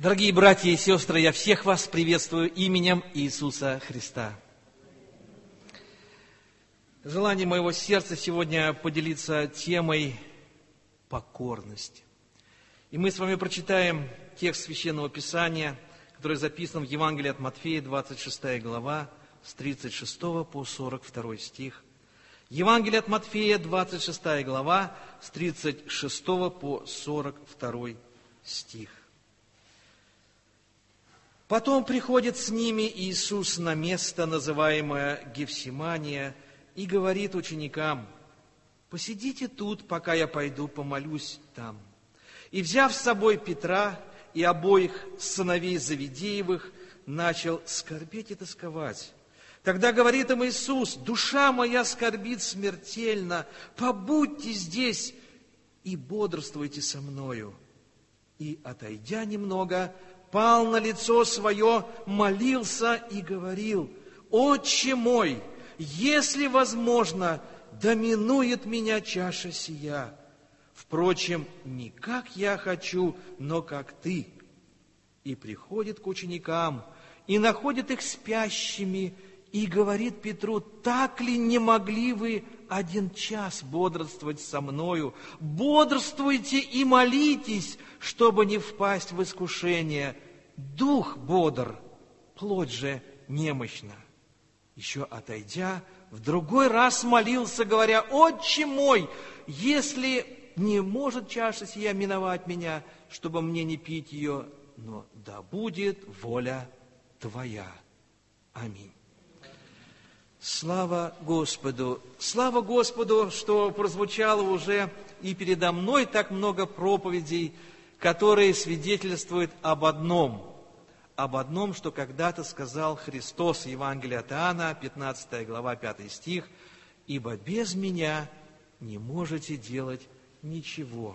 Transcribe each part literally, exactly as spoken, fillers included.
Дорогие братья и сестры, я всех вас приветствую именем Иисуса Христа. Желание моего сердца сегодня поделиться темой покорности. И мы с вами прочитаем текст Священного Писания, который записан в Евангелии от Матфея, двадцать шестая глава, с тридцать шестого по сорок второй стих. Евангелие от Матфея, двадцать шестая глава, с тридцать шестого по сорок второй стих. Потом приходит с ними Иисус на место, называемое Гефсимания, и говорит ученикам: «Посидите тут, пока я пойду помолюсь там». И, взяв с собой Петра и обоих сыновей Завидеевых, начал скорбеть и тосковать. Тогда говорит им Иисус: «Душа моя скорбит смертельно, побудьте здесь и бодрствуйте со мною». И, отойдя немного, пал на лицо свое, молился и говорил: «Отче мой, если возможно, да минует меня чаша сия. Впрочем, не как я хочу, но как ты». И приходит к ученикам, и находит их спящими, и говорит Петру: «Так ли не могли вы один час бодрствовать со мною? Бодрствуйте и молитесь, чтобы не впасть в искушение. Дух бодр, плоть же немощна». Еще отойдя, в другой раз молился, говоря: «Отче мой, если не может чаша сия миновать меня, чтобы мне не пить ее, но да будет воля Твоя. Аминь». Слава Господу! Слава Господу, что прозвучало уже и передо мной так много проповедей, которые свидетельствуют об одном, об одном, что когда-то сказал Христос, Евангелие от Иоанна, пятнадцатая глава, пятый стих: «Ибо без Меня не можете делать ничего».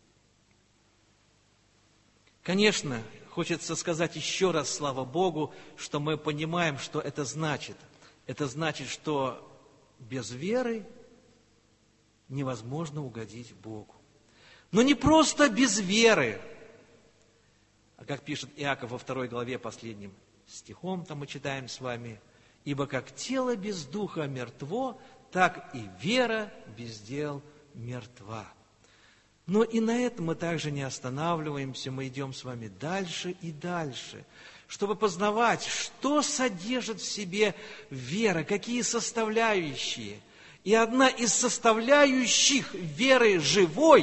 Конечно, хочется сказать еще раз, слава Богу, что мы понимаем, что это значит. Это значит, что без веры невозможно угодить Богу. Но не просто без веры, а как пишет Иаков во второй главе, последним стихом, там мы читаем с вами: «Ибо как тело без духа мертво, так и вера без дел мертва». Но и на этом мы также не останавливаемся, мы идем с вами дальше и дальше, чтобы познавать, что содержит в себе вера, какие составляющие. И одна из составляющих веры живой,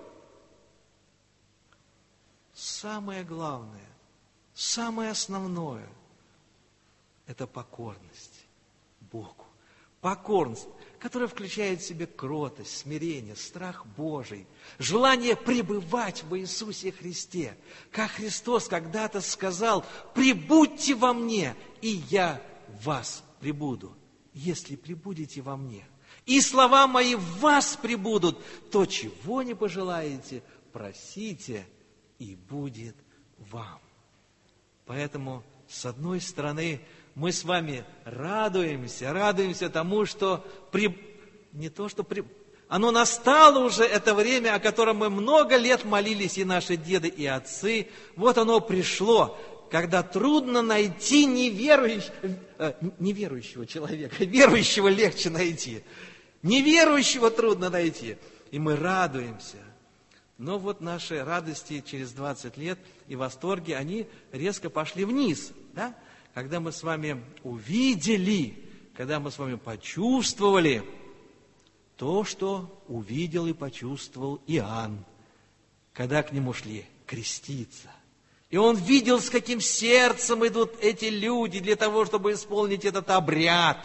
самое главное, самое основное, это покорность Богу. Покорность, которая включает в себе кротость, смирение, страх Божий, желание пребывать в Иисусе Христе. Как Христос когда-то сказал: «Пребудьте во мне, и я в вас пребуду, если пребудете во мне. И слова мои в вас пребудут, то, чего не пожелаете, просите, и будет вам». Поэтому, с одной стороны, мы с вами радуемся, радуемся тому, что при... не то, что при... оно настало уже, это время, о котором мы много лет молились, и наши деды, и отцы. Вот оно пришло, когда трудно найти неверующего, э, неверующего человека, верующего легче найти. Неверующего трудно найти, и мы радуемся. Но вот наши радости через двадцать лет и восторги, они резко пошли вниз, да? Когда мы с вами увидели, когда мы с вами почувствовали то, что увидел и почувствовал Иоанн, когда к нему шли креститься. И он видел, с каким сердцем идут эти люди для того, чтобы исполнить этот обряд.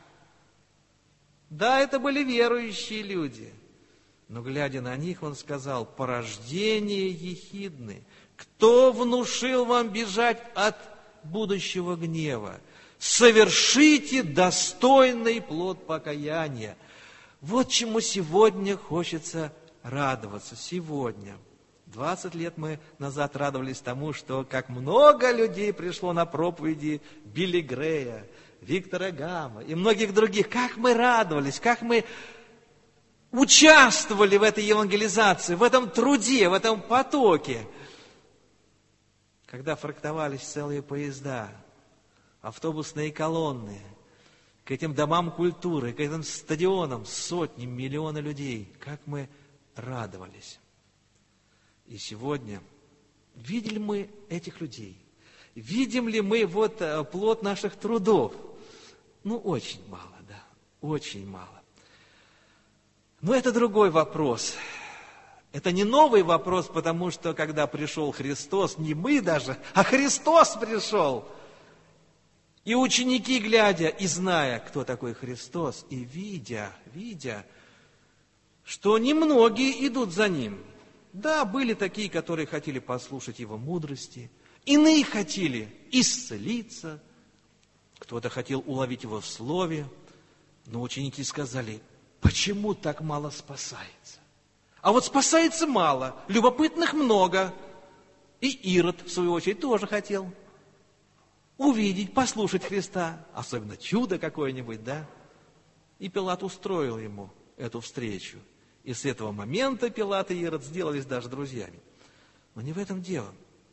Да, это были верующие люди, но, глядя на них, он сказал: «Порождение ехидны, кто внушил вам бежать от будущего гнева? Совершите достойный плод покаяния». Вот чему сегодня хочется радоваться. Сегодня. двадцать лет мы назад радовались тому, что как много людей пришло на проповеди Билли Грея, Виктора Гамма и многих других. Как мы радовались, как мы участвовали в этой евангелизации, в этом труде, в этом потоке. когда фрактовались целые поезда, автобусные колонны, к этим домам культуры, к этим стадионам сотни, миллионы людей, как мы радовались. И сегодня видели ли мы этих людей? Видим ли мы вот плод наших трудов? Ну, очень мало, да, очень мало. Но это другой вопрос. Это не новый вопрос, потому что, когда пришел Христос, не мы даже, а Христос пришел. И ученики, глядя и зная, кто такой Христос, и видя, видя, что немногие идут за Ним. Да, были такие, которые хотели послушать Его мудрости, иные хотели исцелиться, кто-то хотел уловить Его в слове, но ученики сказали: почему так мало спасается? А вот спасается мало, любопытных много. И Ирод, в свою очередь, тоже хотел увидеть, послушать Христа, особенно чудо какое-нибудь, да? И Пилат устроил ему эту встречу. И с этого момента Пилат и Ирод сделались даже друзьями. Но не в этом дело.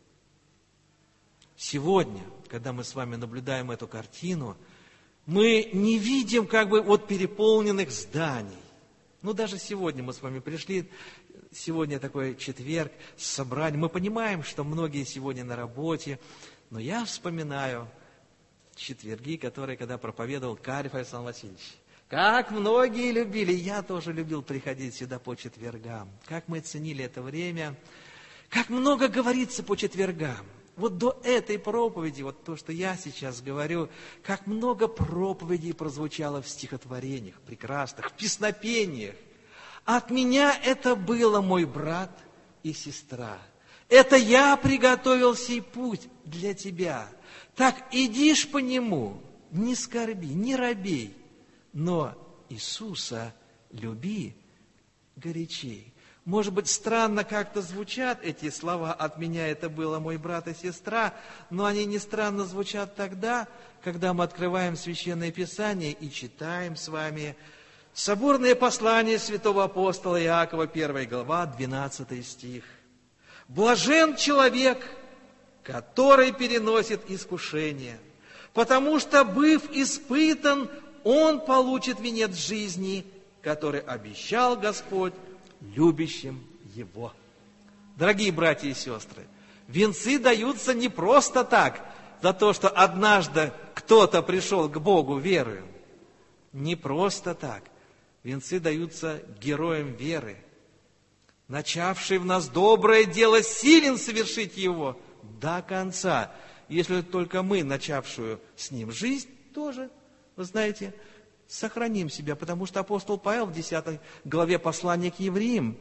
Сегодня, когда мы с вами наблюдаем эту картину, мы не видим как бы вот переполненных зданий. Ну, даже сегодня мы с вами пришли, сегодня такой четверг, собрание. Мы понимаем, что многие сегодня на работе, но я вспоминаю четверги, которые, когда проповедовал Карев Александр Васильевич. Как многие любили, я тоже любил приходить сюда по четвергам. Как мы ценили это время, как много говорится по четвергам. Вот до этой проповеди, вот то, что я сейчас говорю, как много проповедей прозвучало в стихотворениях прекрасных, в песнопениях. От меня это было, мой брат и сестра. Это я приготовил сей путь для тебя. Так идишь по нему, не скорби, не робей, но Иисуса люби горячей. Может быть, странно как-то звучат эти слова «от меня это было, мой брат и сестра», но они не странно звучат тогда, когда мы открываем Священное Писание и читаем с вами соборное послание святого апостола Иакова, первая глава, двенадцатый стих. «Блажен человек, который переносит искушение, потому что, быв испытан, он получит венец жизни, который обещал Господь любящим Его». Дорогие братья и сестры, венцы даются не просто так, за то, что однажды кто-то пришел к Богу верою. Не просто так. Венцы даются героям веры. Начавший в нас доброе дело силен совершить его до конца. Если только мы, начавшую с ним жизнь, тоже, вы знаете, сохраним себя, потому что апостол Павел в десятой главе послания к евреям,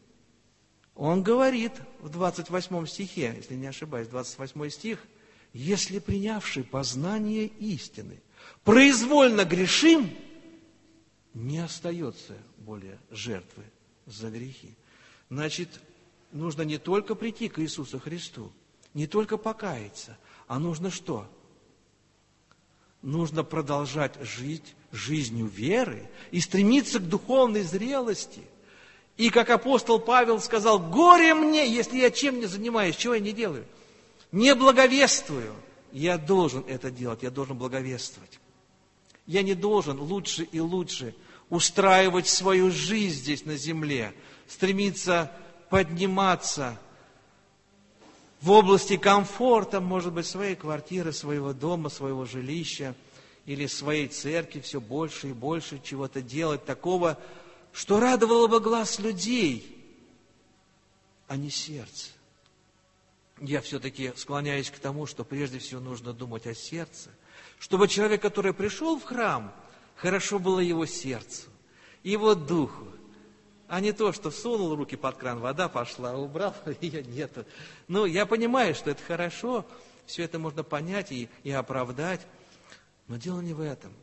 он говорит в двадцать восьмом стихе, если не ошибаюсь, двадцать восьмой стих: «Если принявший познание истины произвольно грешим, не остается более жертвы за грехи». Значит, нужно не только прийти к Иисусу Христу, не только покаяться, а нужно что? Нужно продолжать жить жизнью веры и стремиться к духовной зрелости. И как апостол Павел сказал: «Горе мне, если я чем не занимаюсь, чего я не делаю? Не благовествую». Я должен это делать, я должен благовествовать. Я не должен лучше и лучше устраивать свою жизнь здесь на земле, стремиться подниматься в области комфорта, может быть, своей квартиры, своего дома, своего жилища или своей церкви, все больше и больше чего-то делать такого, что радовало бы глаз людей, а не сердце. Я все-таки склоняюсь к тому, что прежде всего нужно думать о сердце, чтобы человек, который пришел в храм, хорошо было его сердцу, его духу, а не то, что сунул руки под кран, вода пошла, убрал, ее нету. Ну, я понимаю, что это хорошо, все это можно понять и, и оправдать, но дело не в этом.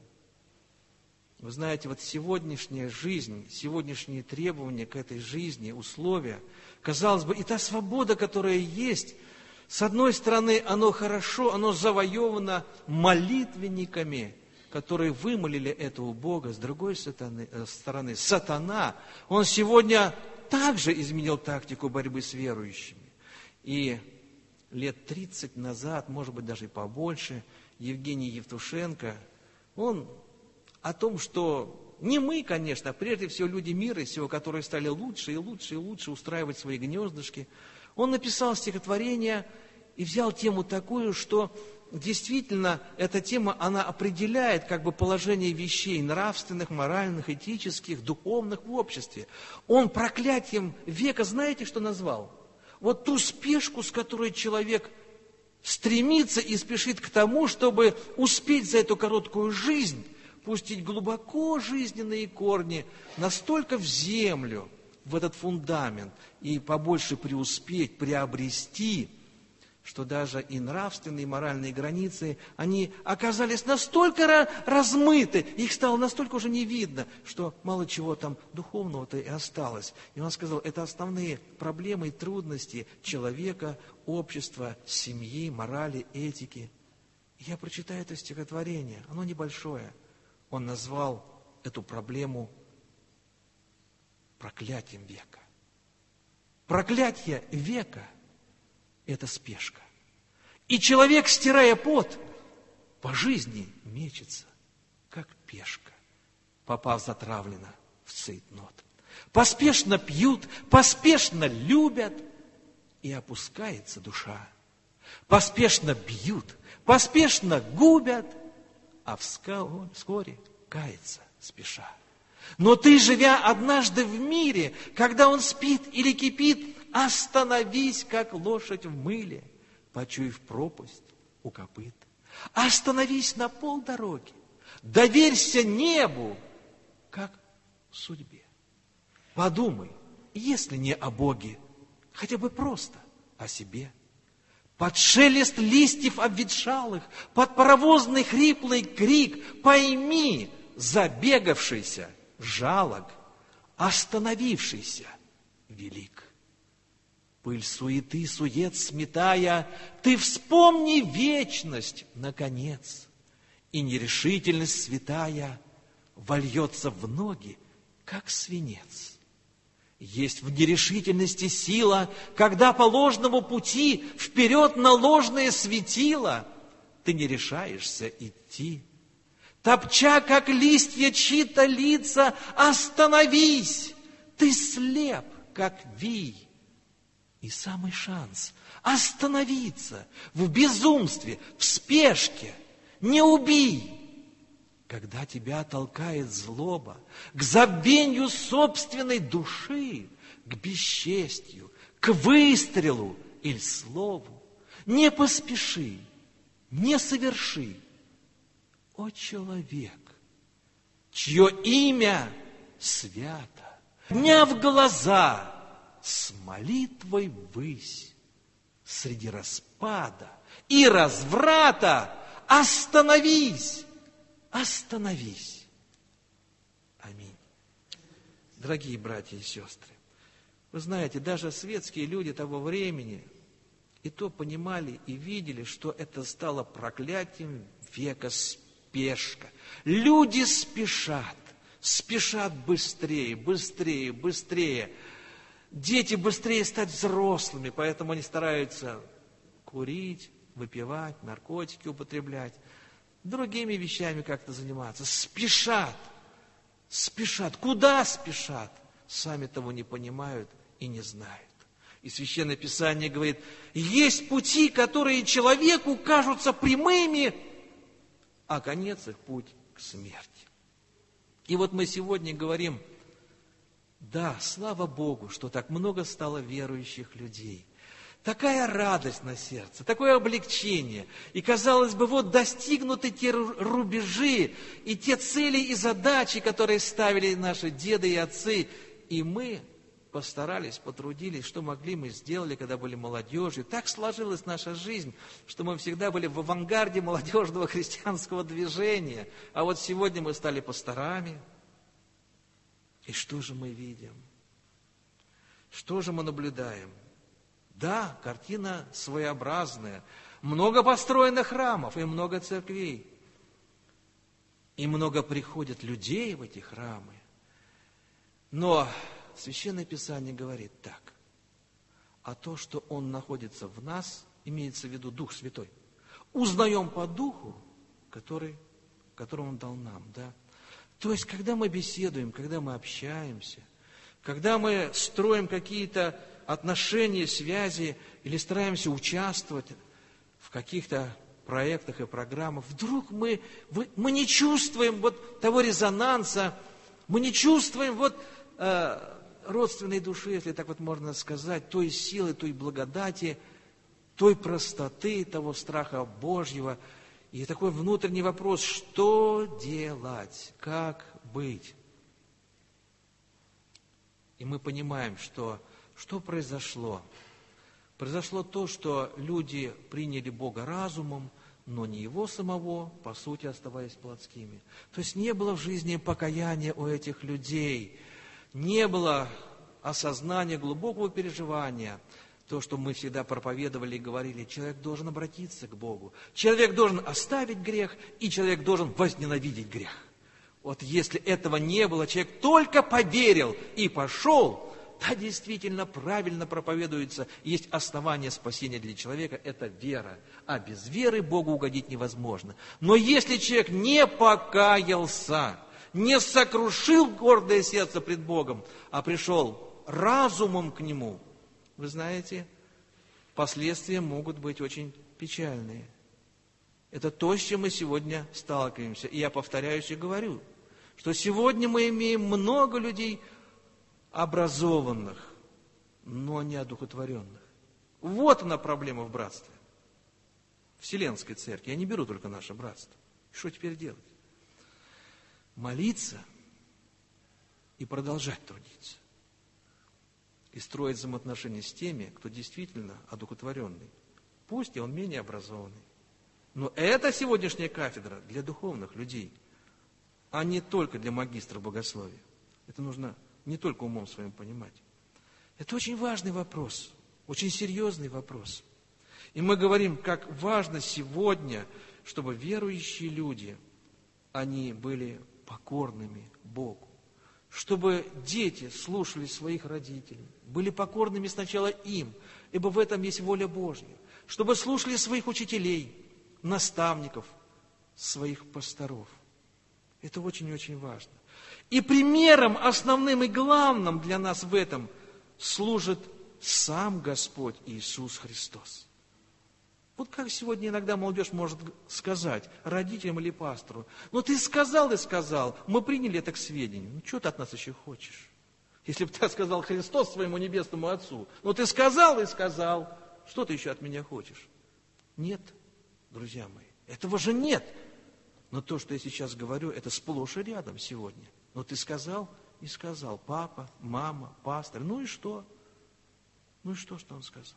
Вы знаете, вот сегодняшняя жизнь, сегодняшние требования к этой жизни, условия, казалось бы, и та свобода, которая есть, с одной стороны, оно хорошо, оно завоевано молитвенниками, которые вымолили это у Бога, с другой стороны, сатана, он сегодня также изменил тактику борьбы с верующими. И лет тридцать назад, может быть, даже и побольше, Евгений Евтушенко, он о том, что не мы, конечно, а прежде всего люди мира сего, которые стали лучше и лучше и лучше устраивать свои гнездышки, он написал стихотворение и взял тему такую, что действительно эта тема, она определяет как бы положение вещей нравственных, моральных, этических, духовных в обществе. Он проклятием века, знаете, что назвал? Вот ту спешку, с которой человек стремится и спешит к тому, чтобы успеть за эту короткую жизнь пустить глубоко жизненные корни настолько в землю, в этот фундамент, и побольше преуспеть, приобрести, что даже и нравственные, и моральные границы, они оказались настолько размыты, их стало настолько уже не видно, что мало чего там духовного-то и осталось. И он сказал, это основные проблемы и трудности человека, общества, семьи, морали, этики. И я прочитаю это стихотворение, оно небольшое. Он назвал эту проблему проклятием века. Проклятие века – это спешка. И человек, стирая пот, по жизни мечется, как пешка, попав затравленно в цейтнот. Поспешно пьют, поспешно любят, и опускается душа. Поспешно бьют, поспешно губят, а вскоре кается спеша. Но ты, живя однажды в мире, когда он спит или кипит, остановись, как лошадь в мыле, почуяв пропасть у копыт. Остановись на полдороги, доверься небу, как судьбе. Подумай, если не о Боге, хотя бы просто о себе. Под шелест листьев обветшалых, под паровозный хриплый крик пойми, забегавшийся жалок, остановившийся велик. Пыль суеты, сует сметая, ты вспомни вечность, наконец, и нерешительность святая вольется в ноги, как свинец. Есть в нерешительности сила, когда по ложному пути вперед на ложное светило ты не решаешься идти. Топча, как листья чьи-то лица, остановись, ты слеп, как вий. И самый шанс остановиться в безумстве, в спешке, не убий. Когда тебя толкает злоба к забвению собственной души, к бесчестью, к выстрелу или слову, не поспеши, не соверши. О, человек, чье имя свято, подняв глаза, с молитвой ввысь, среди распада и разврата остановись, остановись. Аминь. Дорогие братья и сестры, вы знаете, даже светские люди того времени и то понимали и видели, что это стало проклятием века, спешка. Люди спешат, спешат быстрее, быстрее, быстрее. Дети быстрее стать взрослыми, поэтому они стараются курить, выпивать, наркотики употреблять, другими вещами как-то заниматься. Спешат, спешат. Куда спешат? Сами того не понимают и не знают. И Священное Писание говорит, есть пути, которые человеку кажутся прямыми, а конец их путь к смерти. И вот мы сегодня говорим, да, слава Богу, что так много стало верующих людей. Такая радость на сердце, такое облегчение. И, казалось бы, вот достигнуты те рубежи и те цели и задачи, которые ставили наши деды и отцы. И мы постарались, потрудились, что могли, мы сделали, когда были молодежью. Так сложилась наша жизнь, что мы всегда были в авангарде молодежного христианского движения. А вот сегодня мы стали пасторами. И что же мы видим? Что же мы наблюдаем? Да, картина своеобразная. Много построено храмов и много церквей. И много приходят людей в эти храмы. Но Священное Писание говорит так. А то, что Он находится в нас, имеется в виду Дух Святой. Узнаем по Духу, который, который Он дал нам. Да? То есть, когда мы беседуем, когда мы общаемся, когда мы строим какие-то отношения, связи, или стараемся участвовать в каких-то проектах и программах, вдруг мы, мы не чувствуем вот того резонанса, мы не чувствуем вот э, родственной души, если так вот можно сказать, той силы, той благодати, той простоты, того страха Божьего. И такой внутренний вопрос, что делать, как быть? И мы понимаем, что, что произошло. Произошло то, что люди приняли Бога разумом, но не Его самого, по сути, оставаясь плотскими. То есть не было в жизни покаяния у этих людей, не было осознания, глубокого переживания. То, что мы всегда проповедовали и говорили, человек должен обратиться к Богу, человек должен оставить грех, и человек должен возненавидеть грех. Вот если этого не было, человек только поверил и пошел, да, действительно, правильно проповедуется, есть основание спасения для человека, это вера. А без веры Богу угодить невозможно. Но если человек не покаялся, не сокрушил гордое сердце пред Богом, а пришел разумом к Нему, вы знаете, последствия могут быть очень печальные. Это то, с чем мы сегодня сталкиваемся. И я повторяюсь и говорю, что сегодня мы имеем много людей образованных, но не одухотворенных. Вот она проблема в братстве. Вселенской церкви. Я не беру только наше братство. Что теперь делать? Молиться и продолжать трудиться. И строить взаимоотношения с теми, кто действительно одухотворенный. Пусть и он менее образованный. Но это сегодняшняя кафедра для духовных людей, а не только для магистра богословия. Это нужно не только умом своим понимать. Это очень важный вопрос, очень серьезный вопрос. И мы говорим, как важно сегодня, чтобы верующие люди, они были покорными Богу. Чтобы дети слушали своих родителей, были покорными сначала им, ибо в этом есть воля Божья. Чтобы слушали своих учителей, наставников, своих пасторов. Это очень-очень важно. И примером основным и главным для нас в этом служит сам Господь Иисус Христос. Вот как сегодня иногда молодежь может сказать родителям или пастору: ну ты сказал и сказал, мы приняли это к сведению. Ну что ты от нас еще хочешь? Если бы ты сказал Христос своему небесному Отцу, ну ты сказал и сказал, что ты еще от меня хочешь? Нет, друзья мои, этого же нет. Но то, что я сейчас говорю, это сплошь и рядом сегодня. Но ты сказал и сказал, папа, мама, пастор, ну и что? Ну и что, что он сказал?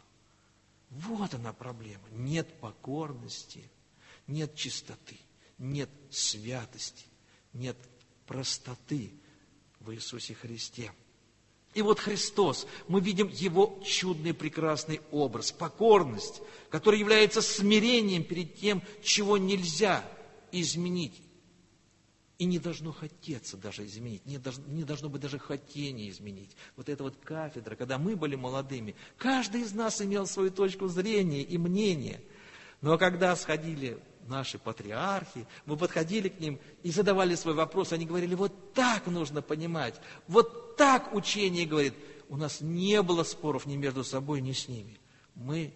Вот она проблема. Нет покорности, нет чистоты, нет святости, нет простоты в Иисусе Христе. И вот Христос, мы видим Его чудный, прекрасный образ, покорность, который является смирением перед тем, чего нельзя изменить. И не должно хотеться даже изменить, не должно, не должно быть даже хотения изменить. Вот эта вот кафедра, когда мы были молодыми, каждый из нас имел свою точку зрения и мнение. Но когда сходили наши патриархи, мы подходили к ним и задавали свой вопрос, они говорили, вот так нужно понимать, вот так учение говорит. У нас не было споров ни между собой, ни с ними. Мы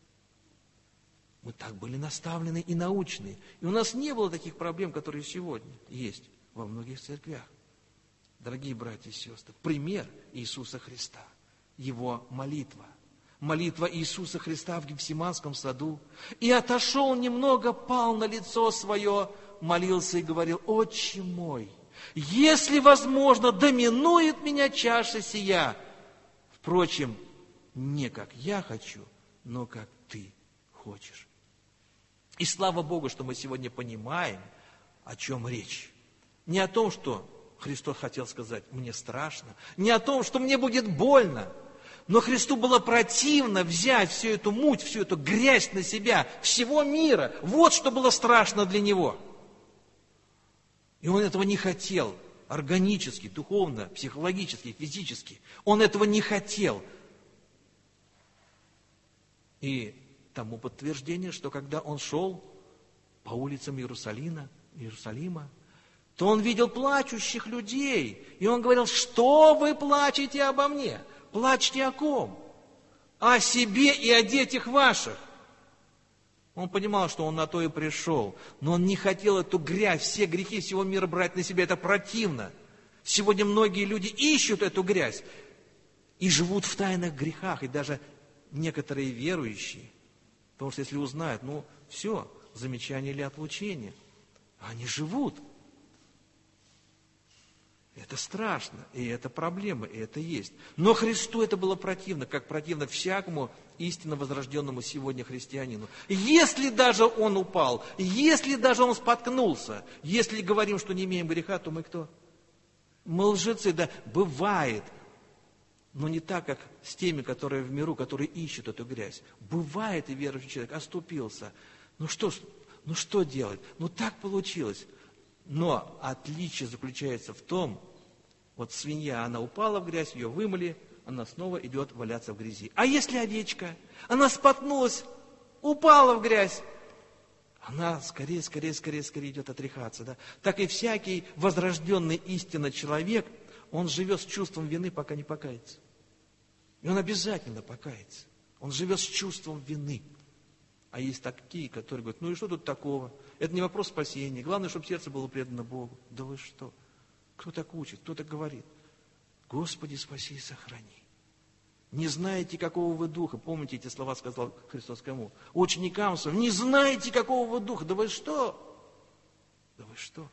Мы так были наставлены и научены. И у нас не было таких проблем, которые сегодня есть во многих церквях. Дорогие братья и сестры, пример Иисуса Христа, Его молитва. Молитва Иисуса Христа в Гефсиманском саду. И отошел немного, пал на лицо свое, молился и говорил: «Отче мой, если возможно, доминует меня чаша сия. Впрочем, не как я хочу, но как ты хочешь». И слава Богу, что мы сегодня понимаем, о чем речь. Не о том, что Христос хотел сказать: «Мне страшно», не о том, что мне будет больно, но Христу было противно взять всю эту муть, всю эту грязь на себя, всего мира. Вот что было страшно для Него. И Он этого не хотел органически, духовно, психологически, физически. Он этого не хотел. И тому подтверждение, что когда он шел по улицам Иерусалима, Иерусалима, то он видел плачущих людей. И он говорил: что вы плачете обо мне? Плачьте о ком? О себе и о детях ваших. Он понимал, что он на то и пришел. Но он не хотел эту грязь, все грехи всего мира брать на себя. Это противно. Сегодня многие люди ищут эту грязь и живут в тайных грехах. И даже некоторые верующие. Потому что если узнают, ну все, замечание или отлучение. Они живут. Это страшно, и это проблема, и это есть. Но Христу это было противно, как противно всякому истинно возрожденному сегодня христианину. Если даже он упал, если даже он споткнулся, если говорим, что не имеем греха, то мы кто? Мы лжецы, да, бывает, но не так, как с теми, которые в миру, которые ищут эту грязь. Бывает, и верующий человек оступился. Ну что, ну что делать? Ну так получилось. Но отличие заключается в том, вот свинья, она упала в грязь, ее вымыли, она снова идет валяться в грязи. А если овечка? Она споткнулась, упала в грязь, она скорее, скорее, скорее, скорее идет отряхаться. Да? Так и всякий возрожденный истинно человек, он живет с чувством вины, пока не покается. И он обязательно покается. Он живет с чувством вины. А есть такие, которые говорят: ну и что тут такого? Это не вопрос спасения. Главное, чтобы сердце было предано Богу. Да вы что? Кто так учит? Кто так говорит? Господи, спаси и сохрани. Не знаете, какого вы духа. Помните, эти слова сказал Христос кому? Ученикам своим. Не знаете, какого вы духа. Да вы что? Да вы что?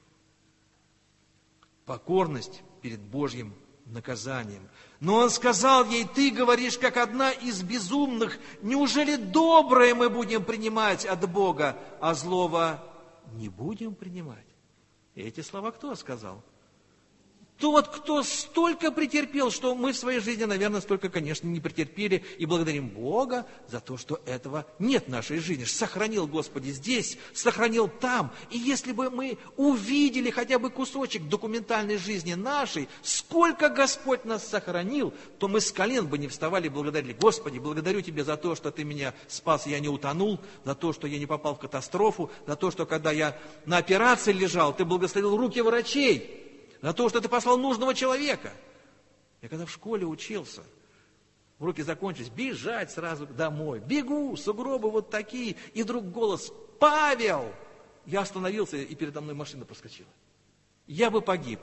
Покорность перед Божьим наказанием. Но он сказал ей: ты говоришь, как одна из безумных, неужели доброе мы будем принимать от Бога, а злого не будем принимать? И эти слова кто сказал? Тот, кто столько претерпел, что мы в своей жизни, наверное, столько, конечно, не претерпели, и благодарим Бога за то, что этого нет в нашей жизни. Сохранил, Господи, здесь, сохранил там. И если бы мы увидели хотя бы кусочек документальной жизни нашей, сколько Господь нас сохранил, то мы с колен бы не вставали и благодарили: Господи, благодарю Тебя за то, что Ты меня спас, я не утонул, за то, что я не попал в катастрофу, за то, что когда я на операции лежал, Ты благословил руки врачей, за то, что Ты послал нужного человека. Я когда в школе учился, уроки закончились, бежать сразу домой. Бегу, сугробы вот такие. И вдруг голос: Павел! Я остановился, и передо мной машина проскочила. Я бы погиб.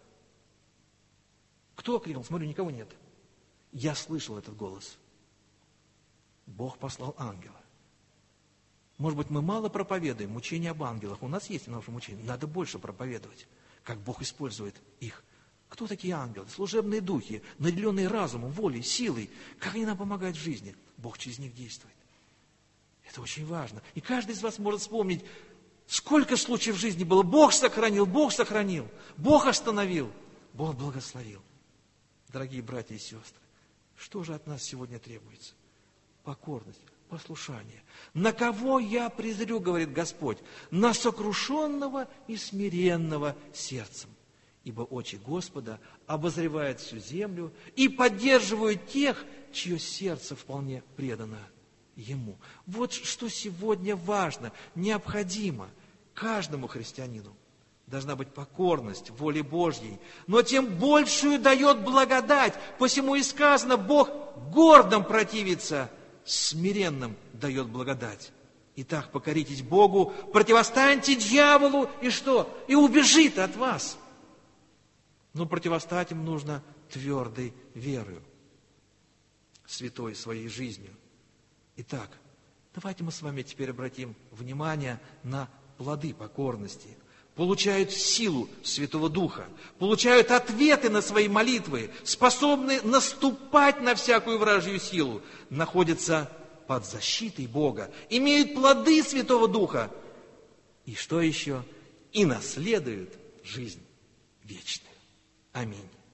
Кто крикнул? Смотрю, никого нет. Я слышал этот голос. Бог послал ангела. Может быть, мы мало проповедуем учение об ангелах. У нас есть в нашем учении. Надо больше проповедовать, как Бог использует их. Кто такие ангелы? Служебные духи, наделенные разумом, волей, силой. Как они нам помогают в жизни? Бог через них действует. Это очень важно. И каждый из вас может вспомнить, сколько случаев в жизни было. Бог сохранил, Бог сохранил, Бог остановил, Бог благословил. Дорогие братья и сестры, что же от нас сегодня требуется? Покорность, послушание. На кого я презрю, говорит Господь? На сокрушенного и смиренного сердцем. Ибо очи Господа обозревают всю землю и поддерживают тех, чье сердце вполне предано Ему. Вот что сегодня важно, необходимо каждому христианину. Должна быть покорность воле Божьей. Но тем большую дает благодать. Посему и сказано: Бог гордым противится, смиренным дает благодать. Итак, покоритесь Богу, противостаньте дьяволу, и что? И убежит от вас. Но противостать им нужно твердой верою, святой своей жизнью. Итак, давайте мы с вами теперь обратим внимание на плоды покорности. Получают силу Святого Духа, получают ответы на свои молитвы, способны наступать на всякую вражью силу, находятся под защитой Бога, имеют плоды Святого Духа. И что еще? И наследуют жизнь вечную. Аминь.